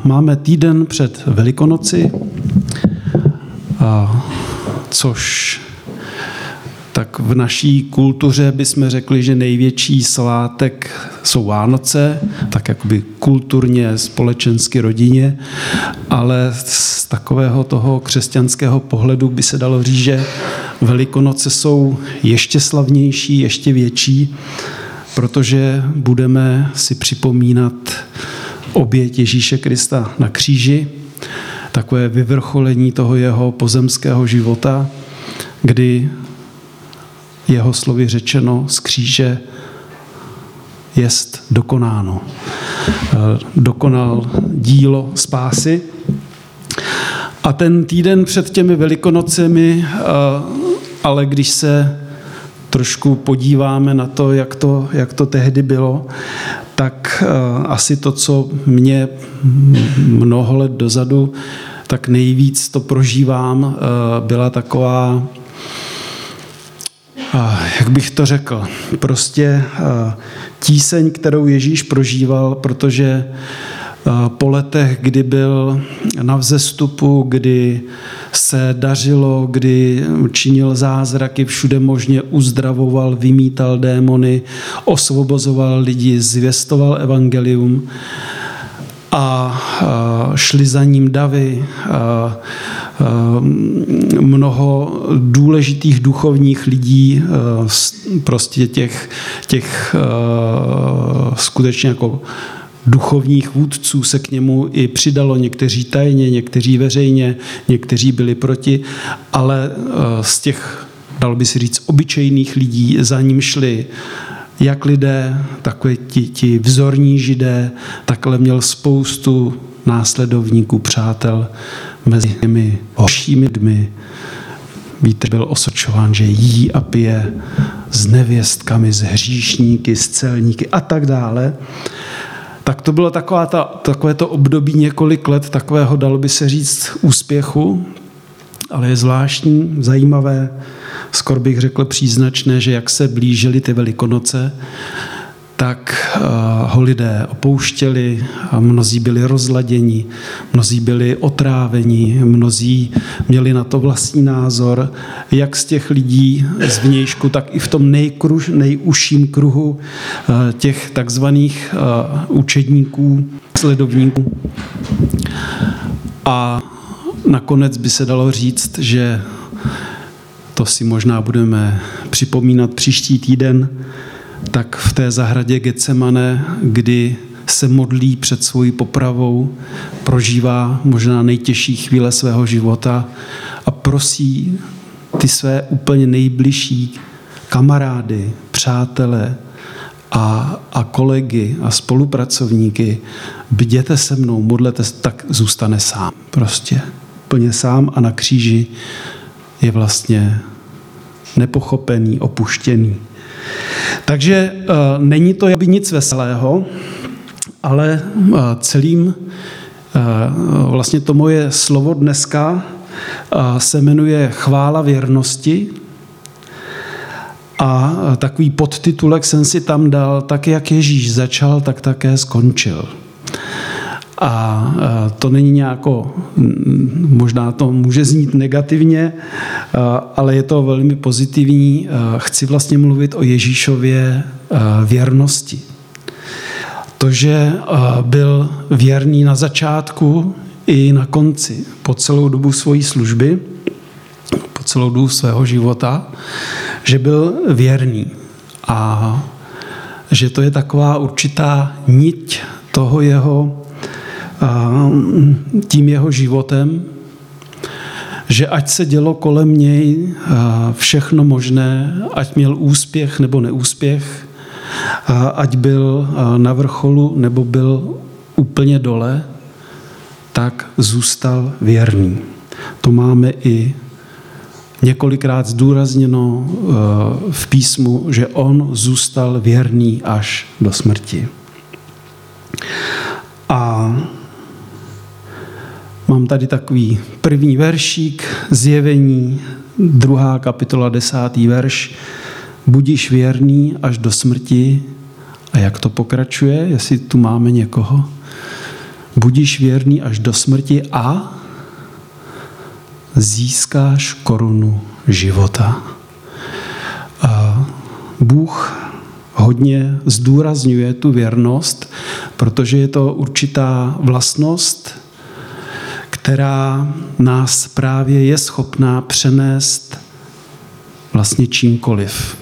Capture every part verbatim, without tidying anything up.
máme týden před Velikonoci, a což tak v naší kultuře bychom řekli, že největší svátek jsou Vánoce, tak jakoby kulturně, společensky, rodině, ale z takového toho křesťanského pohledu by se dalo říct, že Velikonoce jsou ještě slavnější, ještě větší, protože budeme si připomínat oběť Ježíše Krista na kříži, takové vyvrcholení toho jeho pozemského života, kdy jeho slovy řečeno z kříže jest dokonáno. Dokonal dílo spásy. A ten týden před těmi Velikonocemi, ale když se trošku podíváme na to, jak to, jak to tehdy bylo, tak asi to, co mě mnoho let dozadu, tak nejvíc to prožívám, byla taková, jak bych to řekl, prostě tíseň, kterou Ježíš prožíval, protože po letech, kdy byl na vzestupu, kdy se dařilo, kdy činil zázraky, všude možně uzdravoval, vymítal démony, osvobozoval lidi, zvěstoval evangelium a šli za ním davy, a mnoho důležitých duchovních lidí, prostě těch, těch skutečně jako duchovních vůdců se k němu i přidalo, někteří tajně, někteří veřejně, někteří byli proti, ale z těch, dalo by si říct, obyčejných lidí za ním šli jak lidé, takové ti, ti vzorní Židé, takhle měl spoustu následovníků, přátel mezi těmi horšími lidmi. Víte, byl osočován, že jí a pije s nevěstkami, s hříšníky, s celníky a tak dále. Tak to bylo taková ta, takové to období několik let takového, dalo by se říct, úspěchu, ale je zvláštní, zajímavé, skoro bych řekl příznačné, že jak se blížily ty Velikonoce, tak ho lidé opouštěli a mnozí byli rozladěni, mnozí byli otráveni, mnozí měli na to vlastní názor, jak z těch lidí z vnějšku, tak i v tom nejkruž, nejužším kruhu těch takzvaných učedníků, sledovníků. A nakonec by se dalo říct, že to si možná budeme připomínat příští týden, tak v té zahradě Getsemane, kdy se modlí před svojí popravou, prožívá možná nejtěžší chvíle svého života a prosí ty své úplně nejbližší kamarády, přátele a, a kolegy a spolupracovníky, bděte se mnou, modlete se, tak zůstane sám. Prostě úplně sám a na kříži je vlastně nepochopený, opuštěný. Takže uh, není to jakoby nic veselého, ale uh, celým uh, vlastně to moje slovo dneska uh, se jmenuje Chvála věrnosti a uh, takový podtitulek jsem si tam dal, tak jak Ježíš začal, tak také skončil. A to není nějako, možná to může znít negativně, ale je to velmi pozitivní. Chci vlastně mluvit o Ježíšově věrnosti. To, že byl věrný na začátku i na konci, po celou dobu svojí služby, po celou dobu svého života, že byl věrný. A že to je taková určitá niť toho jeho tím jeho životem, že ať se dělo kolem něj všechno možné, ať měl úspěch nebo neúspěch, ať byl na vrcholu nebo byl úplně dole, tak zůstal věrný. To máme i několikrát zdůrazněno v písmu, že on zůstal věrný až do smrti. A mám tady takový první veršík, Zjevení, druhá kapitola, desátý verš. Budiš věrný až do smrti. A jak to pokračuje, jestli tu máme někoho? Budiš věrný až do smrti a získáš korunu života. A Bůh hodně zdůrazňuje tu věrnost, protože je to určitá vlastnost, která nás právě je schopná přenést vlastně čímkoliv.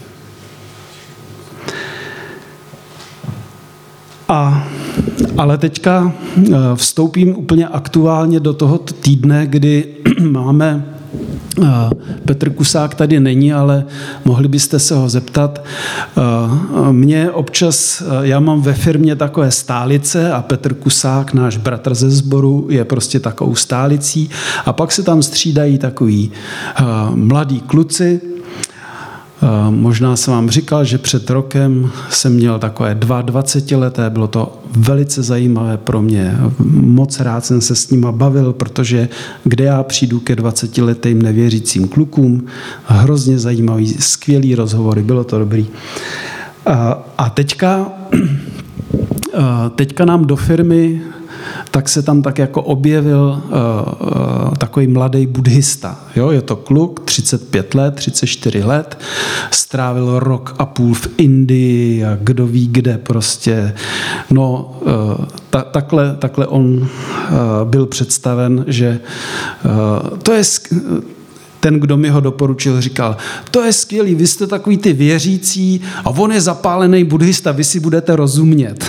A, ale teďka vstoupím úplně aktuálně do tohoto týdne, kdy máme, Petr Kusák tady není, ale mohli byste se ho zeptat. Mě občas, já mám ve firmě takové stálice a Petr Kusák, náš bratr ze sboru, je prostě takovou stálicí a pak se tam střídají takový mladí kluci. Možná jsem vám říkal, že před rokem jsem měl takové dva dvacetileté, bylo to velice zajímavé pro mě. Moc rád jsem se s nima bavil, protože kde já přijdu ke dvacetiletým nevěřícím klukům, hrozně zajímavý, skvělý rozhovory, bylo to dobrý. A teďka, teďka nám do firmy tak se tam tak jako objevil uh, uh, takový mladý buddhista. Jo, je to kluk, třicet pět let, třicet čtyři let, strávil rok a půl v Indii a kdo ví kde prostě. No, uh, ta, takhle, takhle on uh, byl představen, že uh, to je... Ten, kdo mi ho doporučil, říkal, to je skvělý, vy jste takový ty věřící a on je zapálený buddhista, vy si budete rozumět.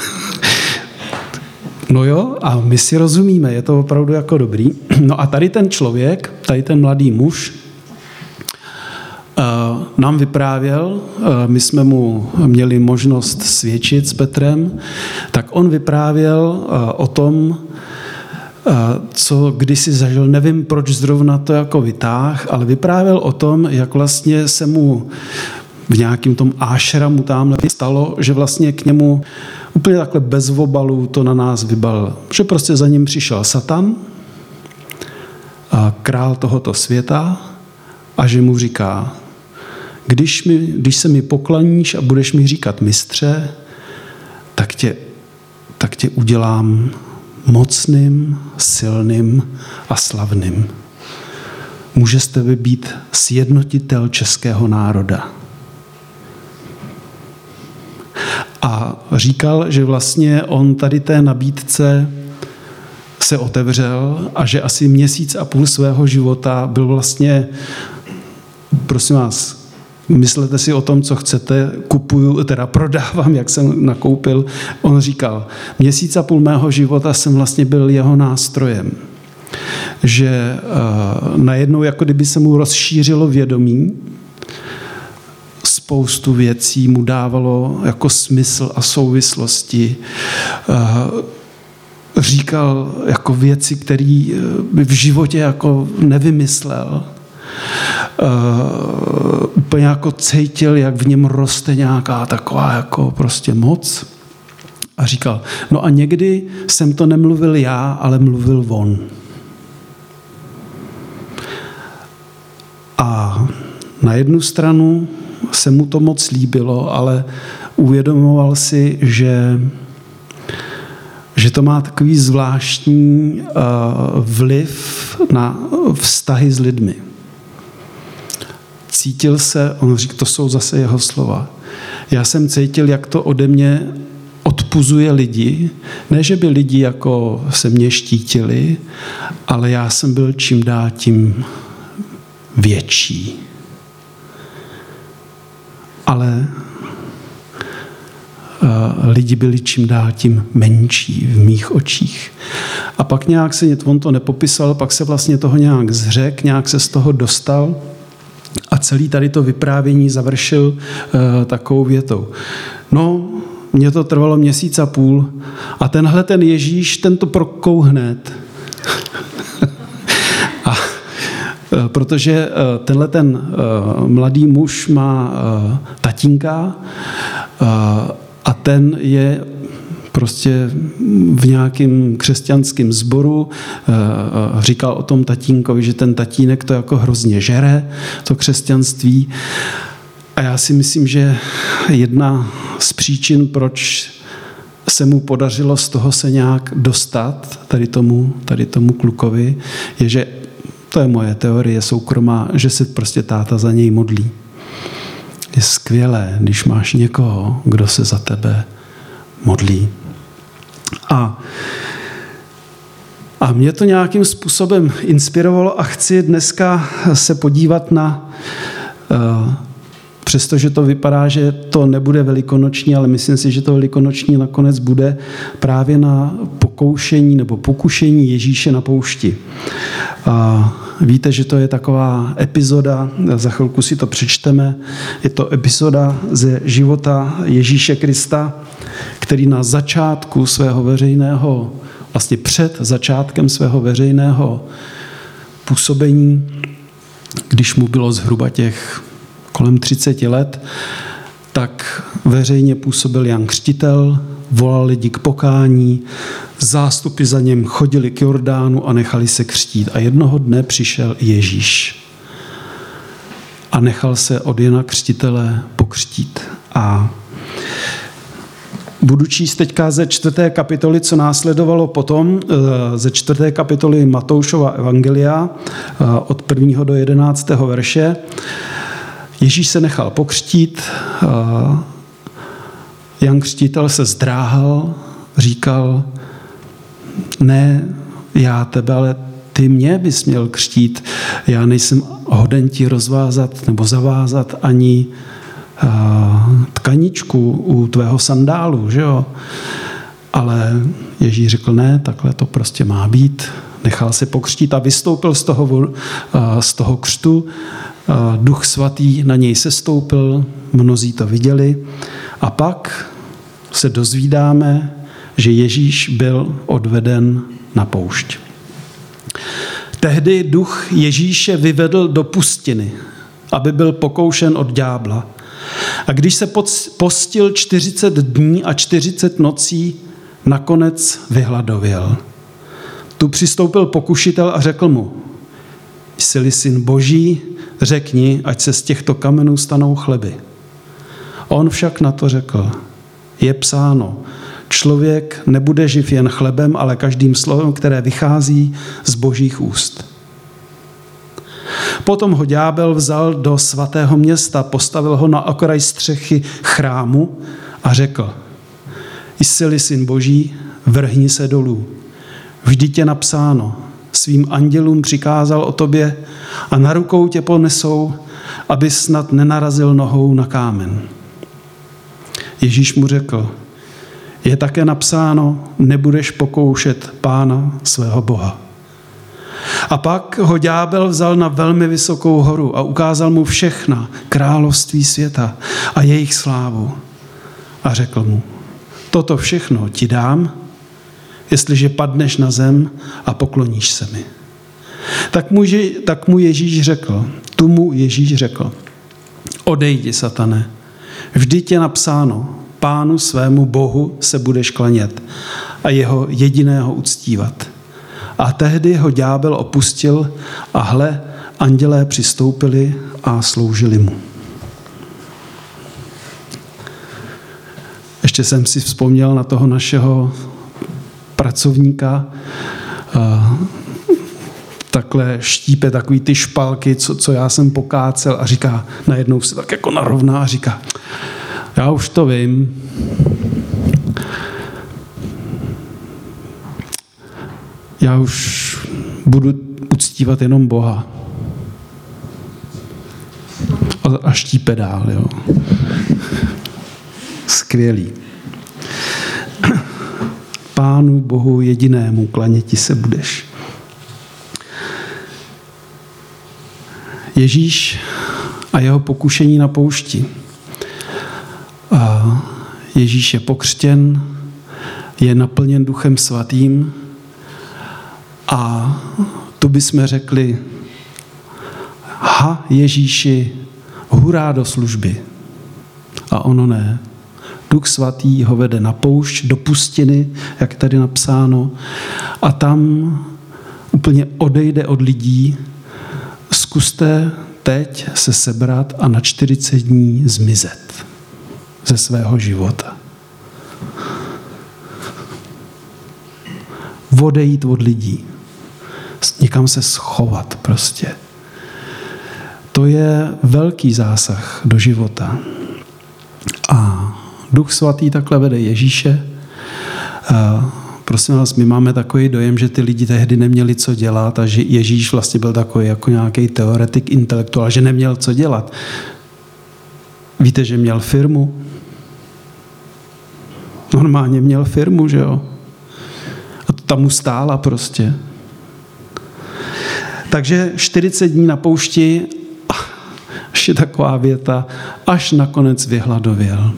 No jo, a my si rozumíme, je to opravdu jako dobrý. No a tady ten člověk, tady ten mladý muž, nám vyprávěl, my jsme mu měli možnost svědčit s Petrem, tak on vyprávěl o tom, co kdysi zažil, nevím, proč zrovna to jako vytáh, ale vyprávěl o tom, jak vlastně se mu v nějakým tom ášramu tamhle stalo, že vlastně k němu úplně takhle bez obalu to na nás vybalil. Že prostě za ním přišel Satan, král tohoto světa, a že mu říká, když, mi, když se mi poklaníš a budeš mi říkat mistře, tak tě, tak tě udělám mocným, silným a slavným. Může z tebe být sjednotitel českého národa. A říkal, že vlastně on tady té nabídce se otevřel a že asi měsíc a půl svého života byl vlastně, prosím vás, myslete si o tom, co chcete, kupuju, teda prodávám, jak jsem nakoupil. On říkal, měsíc a půl mého života jsem vlastně byl jeho nástrojem. Že uh, najednou, jako kdyby se mu rozšířilo vědomí, spoustu věcí mu dávalo jako smysl a souvislosti. Uh, říkal jako věci, které by v životě jako nevymyslel. Uh, úplně jako cítil, jak v něm roste nějaká taková jako prostě moc. A říkal, no a někdy jsem to nemluvil já, ale mluvil on. A na jednu stranu se mu to moc líbilo, ale uvědomoval si, že, že to má takový zvláštní uh, vliv na vztahy s lidmi. Cítil se, on říká, to jsou zase jeho slova, já jsem cítil, jak to ode mě odpuzuje lidi. Ne, že by lidi jako se mě štítili, ale já jsem byl čím dál tím větší. Ale uh, lidi byli čím dál tím menší v mých očích. A pak nějak se, on to nepopisal, pak se vlastně toho nějak zřekl, nějak se z toho dostal a celý tady to vyprávění završil uh, takovou větou. No, mně to trvalo měsíc a půl a tenhle ten Ježíš, ten to prokou hned. a protože tenhle ten mladý muž má tatínka a ten je prostě v nějakém křesťanském sboru, říkal o tom tatínkovi, že ten tatínek to jako hrozně žere, to křesťanství. A já si myslím, že jedna z příčin, proč se mu podařilo z toho se nějak dostat, tady tomu, tady tomu klukovi, je, že to je moje teorie soukromá, že se prostě táta za něj modlí. Je skvělé, když máš někoho, kdo se za tebe modlí. A, a mě to nějakým způsobem inspirovalo a chci dneska se podívat na, uh, přestože to vypadá, že to nebude velikonoční, ale myslím si, že to velikonoční nakonec bude právě na pokoušení nebo pokušení Ježíše na poušti. Uh, Víte, že to je taková epizoda, za chvilku si to přečteme, je to epizoda ze života Ježíše Krista, který na začátku svého veřejného, vlastně před začátkem svého veřejného působení, když mu bylo zhruba těch kolem třicet let, tak veřejně působil Jan Křtitel, volal lidi k pokání, zástupy za něm chodili k Jordánu a nechali se křtít. A jednoho dne přišel Ježíš a nechal se od Jana Křtitele pokřtít. A budu číst teďka ze čtvrté kapitoly, co následovalo potom, ze čtvrté kapitoly Matoušova evangelia od prvního do jedenáctého verše. Ježíš se nechal pokřtít, Jan Křtitel se zdráhal, říkal, ne já tebe, ale ty mě bys měl křtít. Já nejsem hoden ti rozvázat nebo zavázat ani uh, tkaničku u tvého sandálu, že jo? Ale Ježíš řekl, ne, takhle to prostě má být. Nechal se pokřtít a vystoupil z toho, uh, z toho křtu. Uh, Duch svatý na něj sestoupil, mnozí to viděli. A pak se dozvídáme, že Ježíš byl odveden na poušť. Tehdy duch Ježíše vyvedl do pustiny, aby byl pokoušen od ďábla. A když se postil čtyřicet dní a čtyřicet nocí, nakonec vyhladověl. Tu přistoupil pokušitel a řekl mu, jsi-li syn Boží, řekni, ať se z těchto kamenů stanou chleby. On však na to řekl, je psáno, člověk nebude živ jen chlebem, ale každým slovem, které vychází z Božích úst. Potom ho ďábel vzal do svatého města, postavil ho na okraj střechy chrámu a řekl, jsi-li syn Boží, vrhni se dolů. Vždyť je napsáno, svým andělům přikázal o tobě a na rukou tě ponesou, aby snad nenarazil nohou na kámen. Ježíš mu řekl, je také napsáno, nebudeš pokoušet Pána svého Boha. A pak ho ďábel vzal na velmi vysokou horu a ukázal mu všechna království světa a jejich slávu. A řekl mu, toto všechno ti dám, jestliže padneš na zem a pokloníš se mi. Tak mu, tak mu Ježíš řekl, tu mu Ježíš řekl, odejdi, satane, vždyť je napsáno, Pánu svému Bohu se budeš klanět a jeho jediného uctívat. A tehdy ho ďábel opustil a hle, andělé přistoupili a sloužili mu. Ještě jsem si vzpomněl na toho našeho pracovníka, takhle štípe takový ty špalky, co, co já jsem pokácel a říká, najednou se tak jako narovná a říká, já už to vím. Já už budu uctívat jenom Boha. A štípe dál, jo. Skvělý. Pánu Bohu jedinému klaněti se budeš. Ježíš a jeho pokušení na poušti. A Ježíš je pokřtěn, je naplněn Duchem Svatým a tu bychom řekli, ha Ježíši, hurá do služby. A ono ne. Duch Svatý ho vede na poušť, do pustiny, jak tady napsáno, a tam úplně odejde od lidí. Zkuste teď se sebrat a na čtyřicet dní zmizet ze svého života. odejít od lidí. Někam se schovat prostě. To je velký zásah do života. A Duch Svatý takhle vede Ježíše. A prosím vás, my máme takový dojem, že ty lidi tehdy neměli co dělat a že Ježíš vlastně byl takový jako nějaký teoretik, intelektuál, že neměl co dělat. Víte, že měl firmu? Normálně měl firmu, že jo? A to tam mu stála prostě. Takže čtyřicet dní na poušti, ještě taková věta, až nakonec vyhladověl.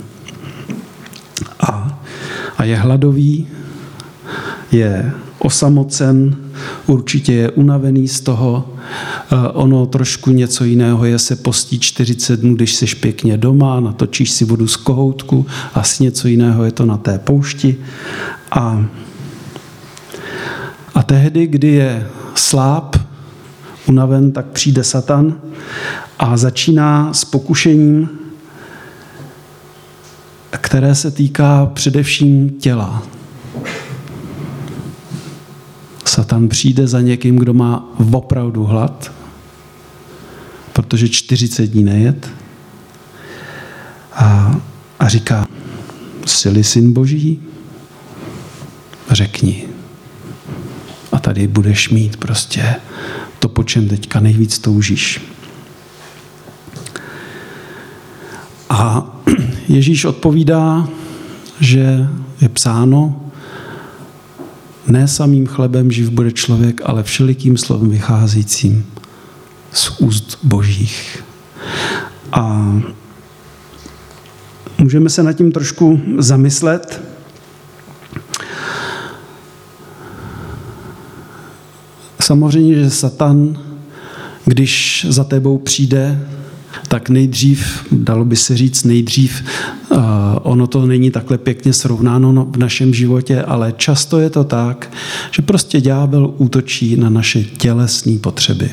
A, a je hladový, je osamocen, určitě je unavený z toho. Ono trošku něco jiného je se postít čtyřicet dnů, když jsi pěkně doma, natočíš si vodu z kohoutku, asi něco jiného je to na té poušti. A, a tehdy, kdy je sláb, unaven, tak přijde Satan a začíná s pokušením, které se týká především těla. Satan přijde za někým, kdo má opravdu hlad, protože čtyřicet dní nejet a, a říká, jsi-li syn Boží, řekni. A tady budeš mít prostě to, po čem teďka nejvíc toužíš. A Ježíš odpovídá, že je psáno, ne samým chlebem živ bude člověk, ale všelikým slovem vycházejícím z úst Božích. A můžeme se nad tím trošku zamyslet. Samozřejmě, že Satan, když za tebou přijde, tak nejdřív, dalo by se říct nejdřív, uh, ono to není takhle pěkně srovnáno v našem životě, ale často je to tak, že prostě ďábel útočí na naše tělesné potřeby.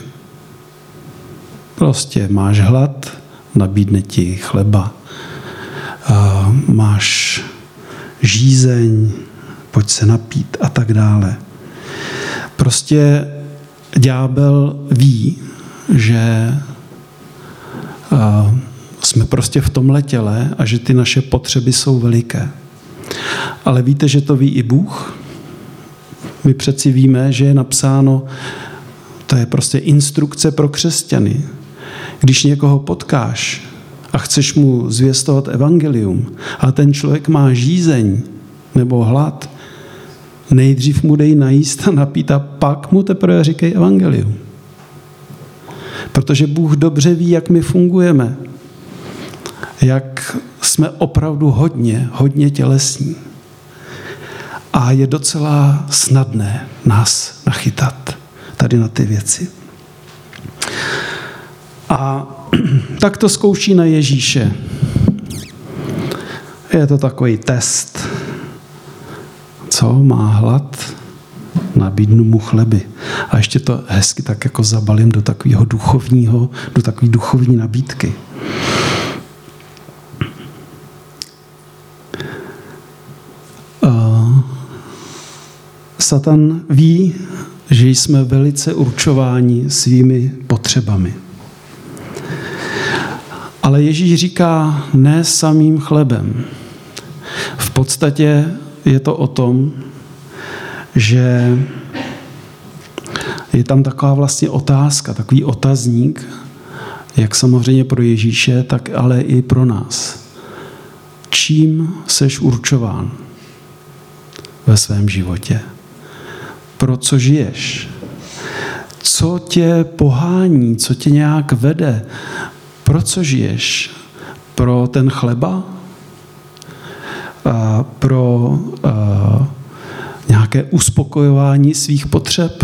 Prostě máš hlad, nabídne ti chleba. Uh, máš žízeň, pojď se napít a tak dále. Prostě ďábel ví, že uh, jsme prostě v tomhle těle a že ty naše potřeby jsou veliké. Ale víte, že to ví i Bůh? My přeci víme, že je napsáno, to je prostě instrukce pro křesťany. Když někoho potkáš a chceš mu zvěstovat evangelium, a ten člověk má žízeň nebo hlad, nejdřív mu dej najíst a napít a pak mu teprve říkej evangelium. Protože Bůh dobře ví, jak my fungujeme. Jak jsme opravdu hodně, hodně tělesní. A je docela snadné nás nachytat tady na ty věci. A tak to zkouší na Ježíše. Je to takový test. Co? Má hlad? Nabídnu mu chleby. A ještě to hezky tak jako zabalím do takového duchovního, do takové duchovní nabídky. Uh, Satan ví, že jsme velice určováni svými potřebami. Ale Ježíš říká, ne samým chlebem. V podstatě je to o tom, že je tam taková vlastně otázka, takový otazník, jak samozřejmě pro Ježíše, tak ale i pro nás. Čím seš určován ve svém životě? Pro co žiješ? Co tě pohání? Co tě nějak vede? Pro co žiješ? Pro ten chleba? A pro a, nějaké uspokojování svých potřeb?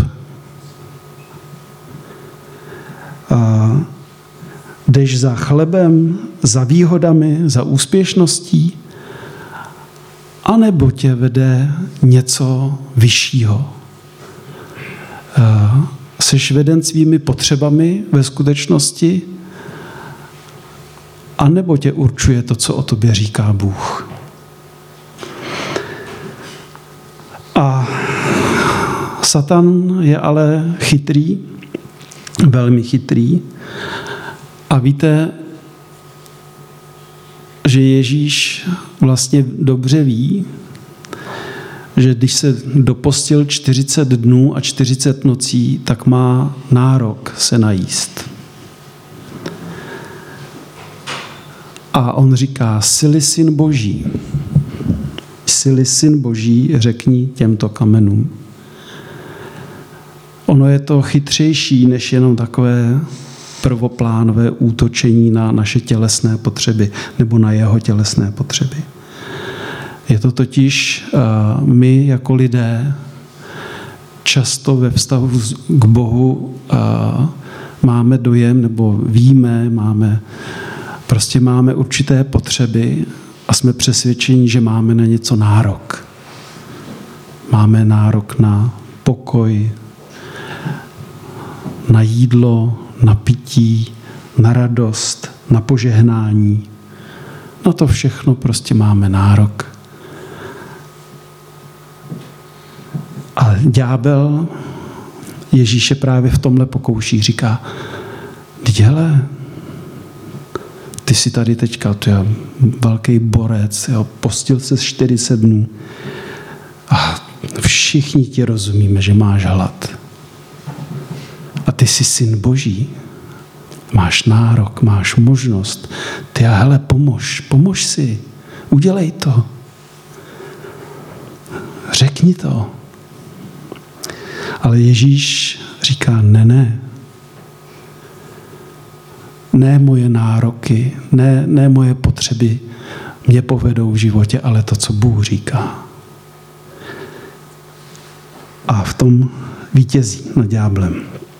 A jdeš za chlebem, za výhodami, za úspěšností? A nebo tě vede něco vyššího? A jsi veden svými potřebami ve skutečnosti? A nebo tě určuje to, co o tobě říká Bůh? A Satan je ale chytrý, velmi chytrý. A víte, že Ježíš vlastně dobře ví, že když se dopostil čtyřicet dnů a čtyřicet nocí, tak má nárok se najíst. A on říká, jsi-li syn Boží, jsi-li syn Boží, řekni těmto kamenům. Ono je to chytřejší, než jenom takové prvoplánové útočení na naše tělesné potřeby nebo na jeho tělesné potřeby. Je to totiž uh, my jako lidé často ve vztahu k Bohu uh, máme dojem nebo víme, máme prostě máme určité potřeby a jsme přesvědčeni, že máme na něco nárok. Máme nárok na pokoj, na jídlo, na pití, na radost, na požehnání. Na to všechno prostě máme nárok. A ďábel Ježíše právě v tomhle pokouší. Říká, děle, ty jsi tady teďka, to je velký borec, jo, postil se čtyřicet dnů a všichni ti rozumíme, že máš hlad. A ty jsi syn Boží. Máš nárok, máš možnost. Ty a hele, pomož, pomož si. Udělej to. Řekni to. Ale Ježíš říká, ne, ne. Ne moje nároky, ne, ne moje potřeby mě povedou v životě, ale to, co Bůh říká. A v tom vítězí nad ďáblem.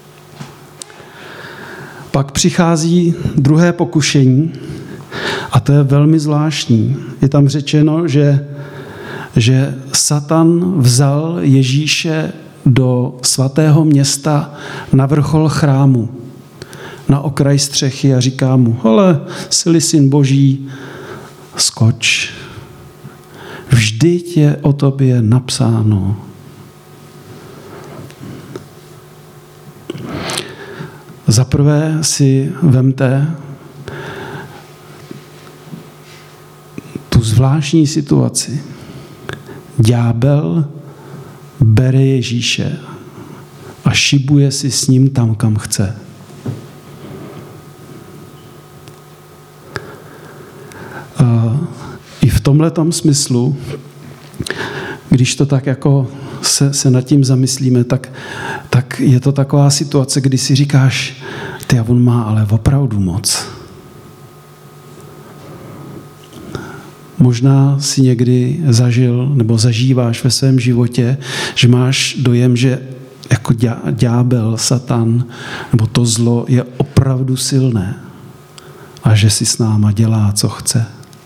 Pak přichází druhé pokušení a to je velmi zvláštní. Je tam řečeno, že, že Satan vzal Ježíše do svatého města na vrchol chrámu, na okraj střechy a říká mu, hele, jsi-li syn Boží, skoč. Vždyť je o tobě napsáno. Za prvé si vemte tu zvláštní situaci. Ďábel bere Ježíše a šibuje si s ním tam, kam chce. I v tomhletom smyslu, když to tak jako se, se nad tím zamyslíme, tak, tak je to taková situace, kdy si říkáš, ty, on má ale opravdu moc. Možná si někdy zažil nebo zažíváš ve svém životě, že máš dojem, že jako ďábel, Satan nebo to zlo je opravdu silné a že si s náma dělá, co chce.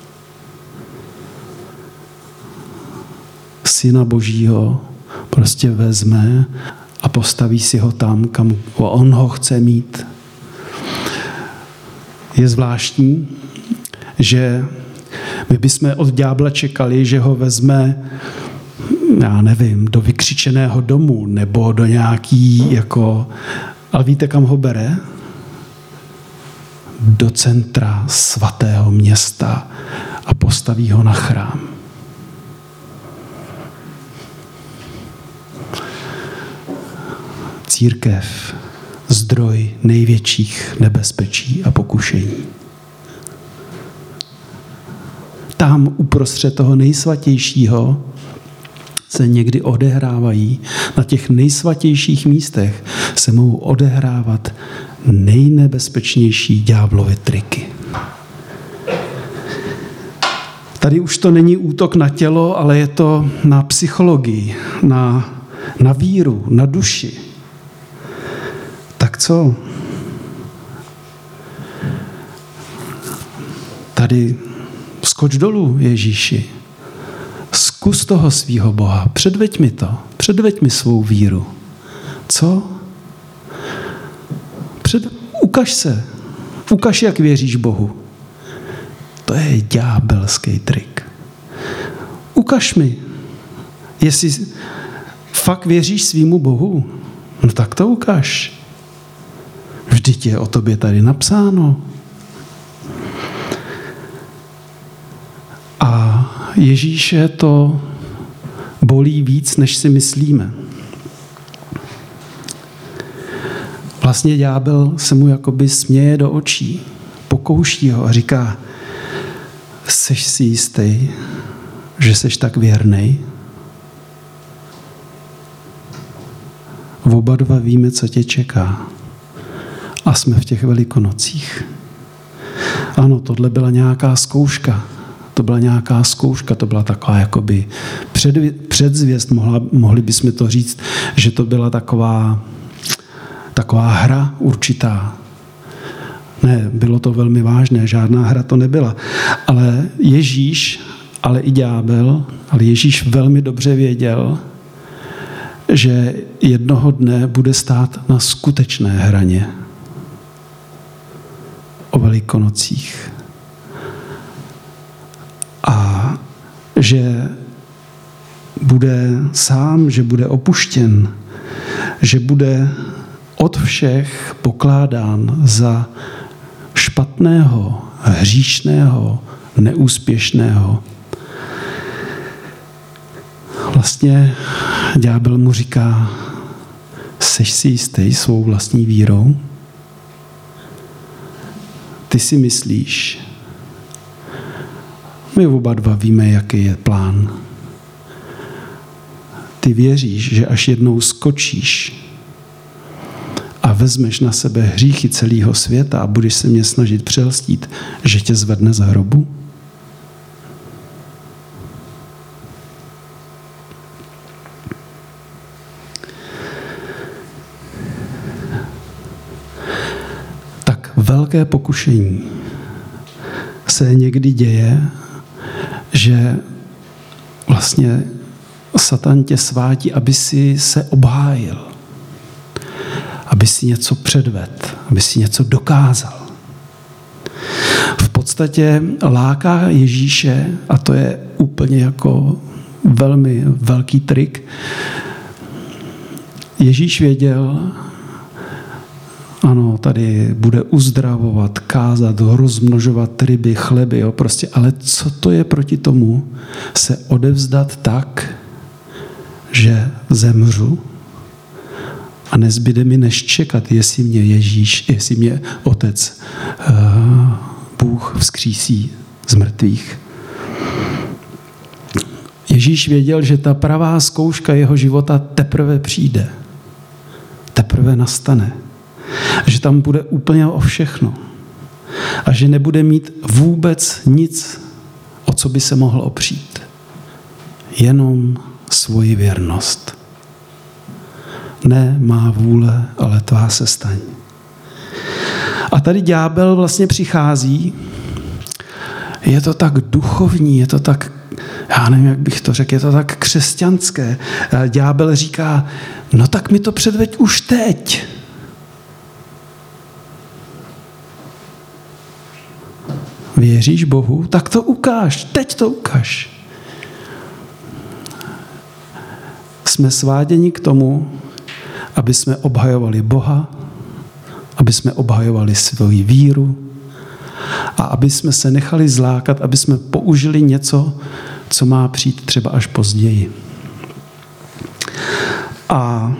Syna Božího prostě vezme a postaví si ho tam, kam on ho chce mít. Je zvláštní, že my bychom od ďábla čekali, že ho vezme, já nevím, do vykřičeného domu nebo do nějaký jako... Ale víte, kam ho bere? Do centra svatého města a postaví ho na chrám. Církev, zdroj největších nebezpečí a pokušení. Tam uprostřed toho nejsvatějšího se někdy odehrávají, na těch nejsvatějších místech se mohou odehrávat nejnebezpečnější ďáblovy triky. Tady už to není útok na tělo, ale je to na psychologii, na, na víru, na duši. Tak co? Tady skoč dolů, Ježíši. Zkus toho svýho Boha. Předveď mi to. Předveď mi svou víru. Co? Před... Ukaž se. Ukaž, jak věříš Bohu. To je ďábelský trik. Ukaž mi, jestli Fakt věříš svýmu Bohu? No tak to ukaž. Vždyť je o tobě tady napsáno. A Ježíše to bolí víc, než si myslíme. Vlastně ďábel se mu jakoby směje do očí, pokouší ho a říká, seš si jistý, že seš tak věrnej? Oba dva víme, co tě čeká. A jsme v těch Velikonocích. Ano, tohle byla nějaká zkouška. To byla nějaká zkouška, to byla taková jakoby před, předzvěst, mohla, mohli bychom to říct, že to byla taková, taková hra určitá. Ne, bylo to velmi vážné, žádná hra to nebyla. Ale Ježíš, ale i ďábel, ale Ježíš velmi dobře věděl, že jednoho dne bude stát na skutečné hraně o Velikonocích. A že bude sám, že bude opuštěn, že bude od všech pokládán za špatného, hříšného, neúspěšného. Vlastně ďábel mu říká, seš si jistý svou vlastní vírou? Ty si myslíš, my oba dva víme, jaký je plán. Ty věříš, že až jednou skočíš a vezmeš na sebe hříchy celého světa a budeš se mě snažit přelstít, že tě zvedne z hrobu? Tak velké pokušení se někdy děje, že vlastně Satan tě svátí, aby si se obhájil, aby si něco předvedl, aby si něco dokázal. V podstatě láká Ježíše, a to je úplně jako velmi velký trik. Ježíš věděl, ano, tady bude uzdravovat, kázat, rozmnožovat ryby, chleby, jo, prostě, ale co to je proti tomu se odevzdat tak, že zemřu a nezbyde mi než čekat, jestli mě Ježíš, jestli mě Otec, uh, Bůh vzkřísí z mrtvých. Ježíš věděl, že ta pravá zkouška jeho života teprve přijde. Teprve nastane. Že tam bude úplně o všechno. A že nebude mít vůbec nic, o co by se mohl opřít. Jenom svoji věrnost. Ne má vůle, ale tvá se staň. A tady ďábel vlastně přichází. Je to tak duchovní, je to tak, já nevím, jak bych to řekl, je to tak křesťanské. Ďábel říká, no tak mi to předveď už teď. Věříš Bohu? Tak to ukáž, teď to ukáž. Jsme sváděni k tomu, aby jsme obhajovali Boha, aby jsme obhajovali svoji víru a aby jsme se nechali zlákat, aby jsme použili něco, co má přijít třeba až později. A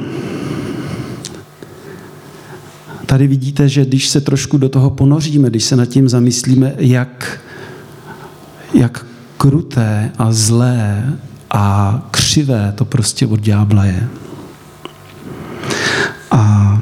tady vidíte, že když se trošku do toho ponoříme, když se nad tím zamyslíme, jak, jak kruté a zlé a křivé to prostě od ďábla je. A,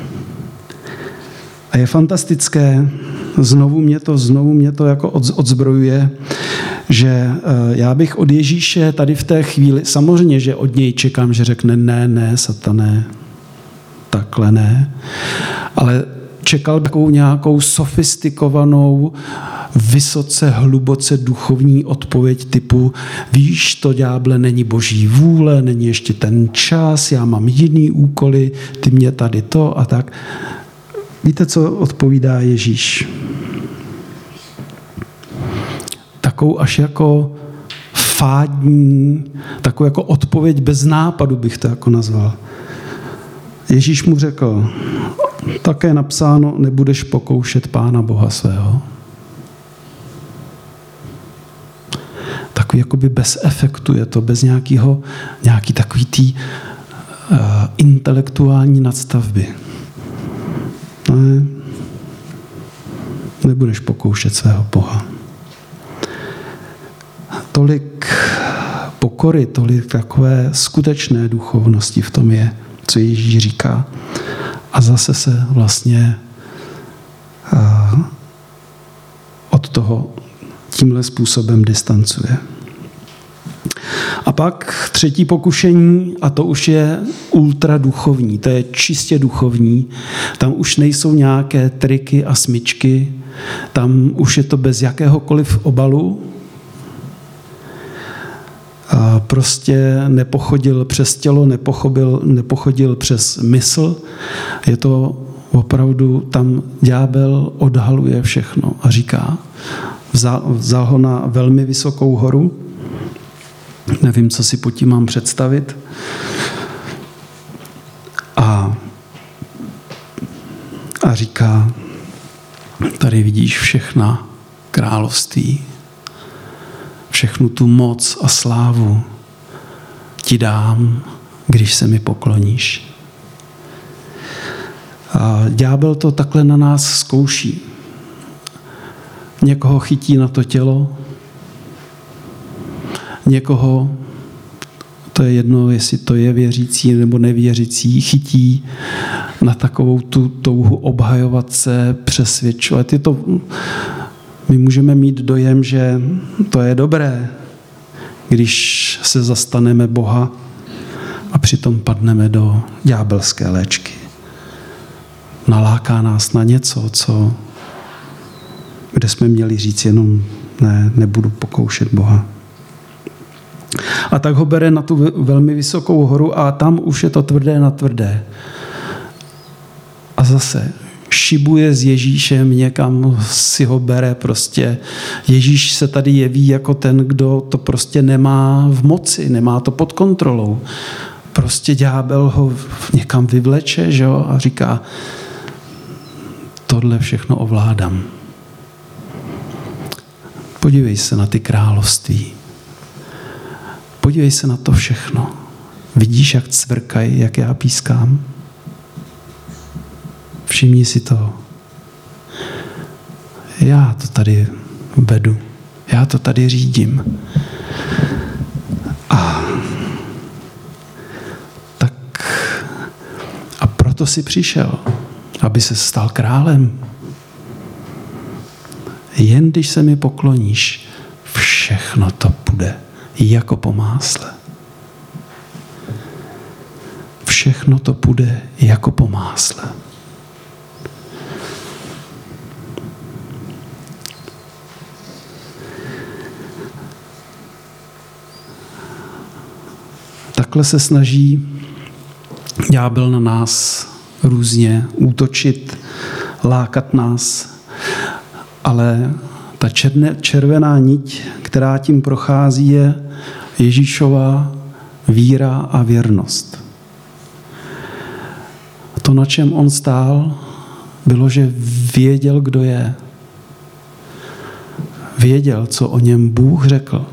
a je fantastické, znovu mě to, znovu mě to jako odzbrojuje, že já bych od Ježíše tady v té chvíli, samozřejmě, že od něj čekám, že řekne ne, ne, Satané, takhle ne, ale čekal takovou nějakou sofistikovanou, vysoce, hluboce duchovní odpověď typu víš, to ďáble není boží vůle, není ještě ten čas, já mám jiný úkoly, ty mě tady to a tak. Víte, co odpovídá Ježíš? Takovou až jako fádní, takovou jako odpověď bez nápadu bych to jako nazval. Ježíš mu řekl, také napsáno, nebudeš pokoušet Pána Boha svého. Takový jakoby bez efektu je to, bez nějakého, nějaký takový tý uh, intelektuální nadstavby. Ne, nebudeš pokoušet svého Boha. Tolik pokory, tolik takové skutečné duchovnosti v tom je, co Ježíš říká. A zase se vlastně uh, od toho tímhle způsobem distancuje. A pak třetí pokušení, a to už je ultraduchovní, to je čistě duchovní. Tam už nejsou nějaké triky a smyčky, tam už je to bez jakéhokoliv obalu. A prostě nepochodil přes tělo, nepochodil, nepochodil přes mysl. Je to opravdu, tam ďábel odhaluje všechno a říká, vzal, vzal ho na velmi vysokou horu. Nevím, co si pod tím mám představit. A, a říká, tady vidíš všechna království, všechnu tu moc a slávu ti dám, když se mi pokloníš. A ďábel to takhle na nás zkouší. Někoho chytí na to tělo, někoho, to je jedno, jestli to je věřící nebo nevěřící, chytí na takovou tu touhu obhajovat se, přesvědčovat. Je to, my můžeme mít dojem, že to je dobré, když se zastaneme Boha a přitom padneme do ďábelské léčky. Naláká nás na něco, co, kde jsme měli říct jenom ne, nebudu pokoušet Boha. A tak ho bere na tu velmi vysokou horu a tam už je to tvrdé na tvrdé. A zase šibuje s Ježíšem, někam si ho bere prostě. Ježíš se tady jeví jako ten, kdo to prostě nemá v moci, nemá to pod kontrolou. Prostě ďábel ho někam vyvleče, že jo, a říká, tohle všechno ovládám. Podívej se na ty království. Podívej se na to všechno. Vidíš, jak cvrkají, jak já pískám? Všimni si toho. Já to tady vedu. Já to tady řídím. A tak a proto si přišel, aby se stal králem. Jen když se mi pokloníš, všechno to půjde jako po másle. Všechno to půjde jako po másle. Takhle se snaží ďábel na nás různě útočit, lákat nás, ale ta černé, červená niť, která tím prochází, je Ježíšova víra a věrnost. To, na čem on stál, bylo, že věděl, kdo je. Věděl, co o něm Bůh řekl.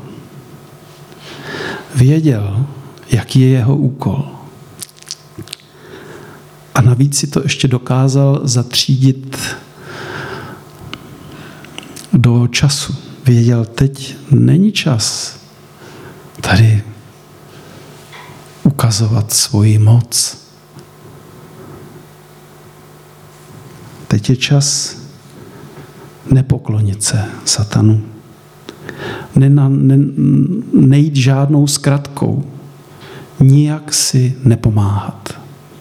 Věděl, jaký je jeho úkol. A navíc si to ještě dokázal zatřídit do času. Věděl, teď není čas tady ukazovat svoji moc. Teď je čas nepoklonit se satanu. Nena, ne, nejít žádnou zkratkou. Nijak si nepomáhat.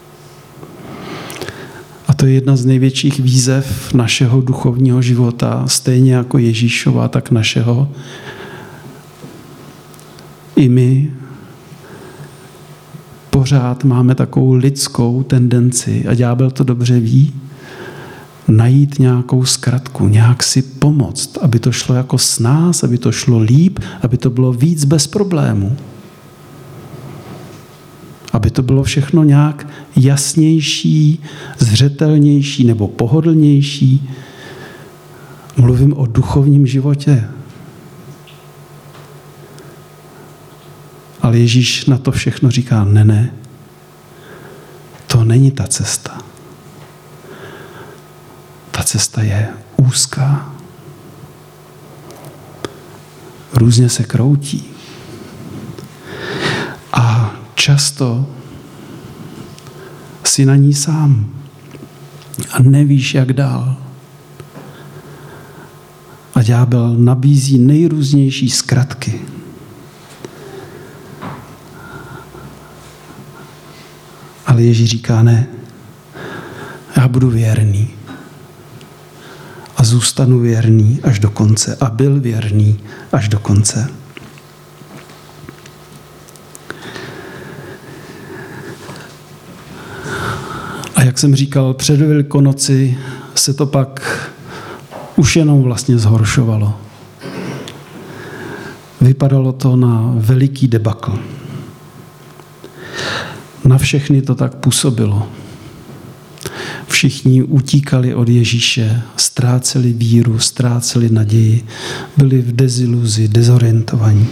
A to je jedna z největších výzev našeho duchovního života, stejně jako Ježíšova, tak našeho. I my pořád máme takovou lidskou tendenci, a ďábel to dobře ví, najít nějakou zkratku, nějak si pomoct, aby to šlo jako s nás, aby to šlo líp, aby to bylo víc bez problémů. Aby to bylo všechno nějak jasnější, zřetelnější nebo pohodlnější. Mluvím o duchovním životě. Ale Ježíš na to všechno říká, ne, ne, to není ta cesta. Ta cesta je úzká. Různě se kroutí. A často jsi na ní sám a nevíš, jak dál. A ďábel nabízí nejrůznější zkratky. Ale Ježíš říká, ne, já budu věrný. A zůstanu věrný až do konce. A byl věrný až do konce. A jak jsem říkal, před Velikonoci se to pak už jenom vlastně zhoršovalo. Vypadalo to na veliký debakl. Na všechny to tak působilo. Všichni utíkali od Ježíše, ztráceli víru, ztráceli naději, byli v deziluzi, dezorientovaní.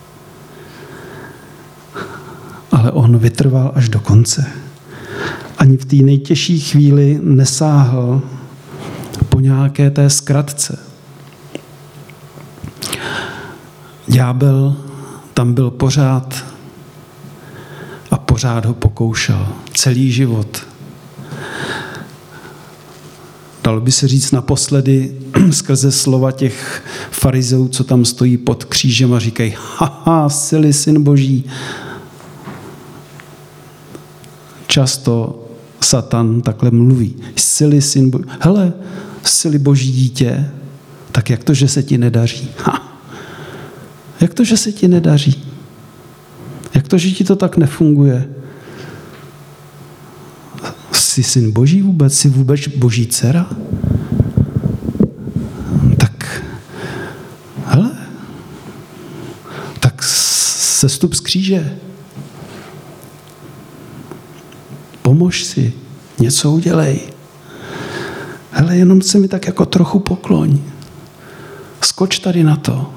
Ale on vytrval až do konce. Ani v té nejtěžší chvíli nesáhl po nějaké té zkratce. Ďábel tam byl pořád a pořád ho pokoušel. Celý život. Dalo by se říct naposledy skrze slova těch farizeů, co tam stojí pod křížem a říkají, haha, sily syn Boží. Často Satan takhle mluví. Sily syn Boží. Hele, sily Boží dítě, tak jak to, že se ti nedaří? Ha. Jak to, že se ti nedaří? Jak to, že ti to tak nefunguje? Jsi syn Boží vůbec? Jsi vůbec Boží dcera? Tak, hele, tak sestup z kříže. Pomož si, něco udělej. Hele, jenom se mi tak jako trochu pokloň. Skoč tady na to.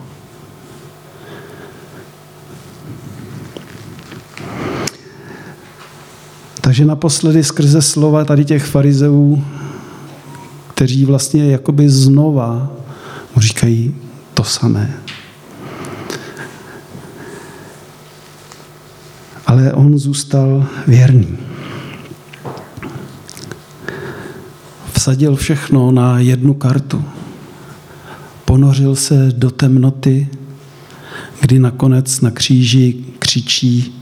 Takže naposledy skrze slova tady těch farizeů, kteří vlastně jakoby znova mu říkají to samé. Ale on zůstal věrný. Vsadil všechno na jednu kartu. Ponořil se do temnoty, kdy nakonec na kříži křičí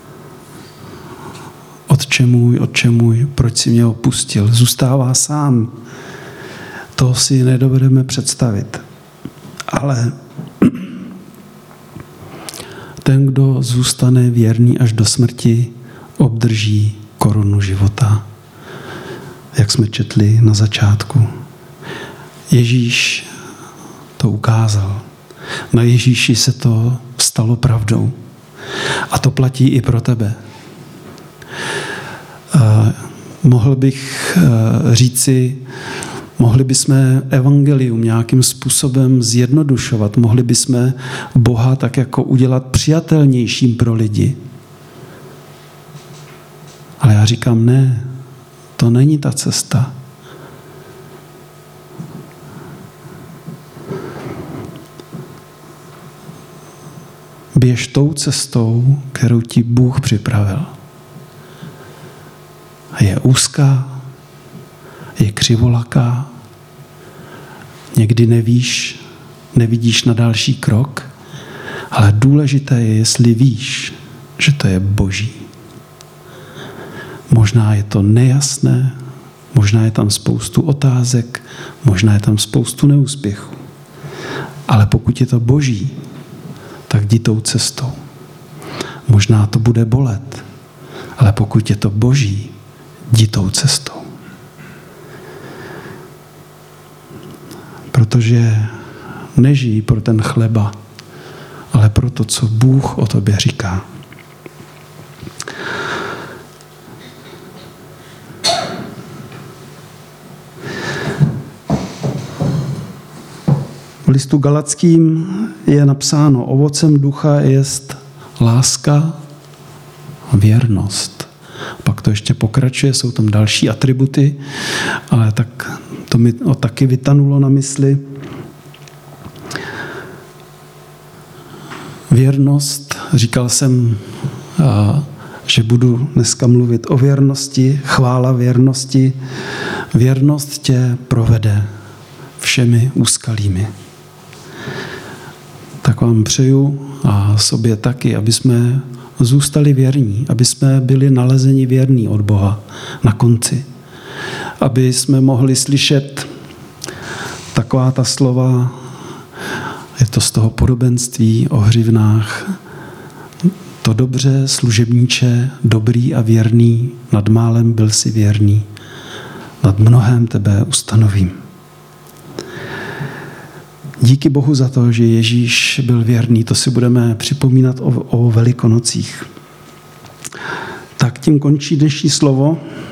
Otče můj, Otče můj, proč si mě opustil? Zůstává sám. To si nedovedeme představit. Ale ten, kdo zůstane věrný až do smrti, obdrží korunu života. Jak jsme četli na začátku. Ježíš to ukázal. Na Ježíši se to stalo pravdou. A to platí i pro tebe. Uh, mohl bych uh, říci, mohli bychom evangelium nějakým způsobem zjednodušovat, mohli bychom Boha tak jako udělat přijatelnějším pro lidi. Ale já říkám, ne, to není ta cesta. Běž tou cestou, kterou ti Bůh připravil. Je úzká, je křivolaká, někdy nevíš, nevidíš na další krok, ale důležité je, jestli víš, že to je Boží. Možná je to nejasné, možná je tam spoustu otázek, možná je tam spoustu neúspěchů. Ale pokud je to Boží, tak jdi tou cestou. Možná to bude bolet, ale pokud je to Boží, jdi tou cestou. protože nežijí pro ten chleba, ale pro to, co Bůh o tobě říká. V listu Galackým je napsáno, ovocem ducha jest láska, věrnost. Pak to ještě pokračuje, jsou tam další atributy, ale tak to mi taky vytanulo na mysli. Věrnost, říkal jsem, že budu dneska mluvit o věrnosti, chvála věrnosti. Věrnost tě provede všemi úskalími. Tak vám přeju a sobě taky, aby jsme zůstali věrní, aby jsme byli nalezeni věrní od Boha na konci. Aby jsme mohli slyšet taková ta slova, je to z toho podobenství o hřivnách. To dobře, služebníče, dobrý a věrný, nad málem byl si věrný, nad mnohem tebe ustanovím. Díky Bohu za to, že Ježíš byl věrný, to si budeme připomínat o, o Velikonocích. Tak tím končí dnešní slovo.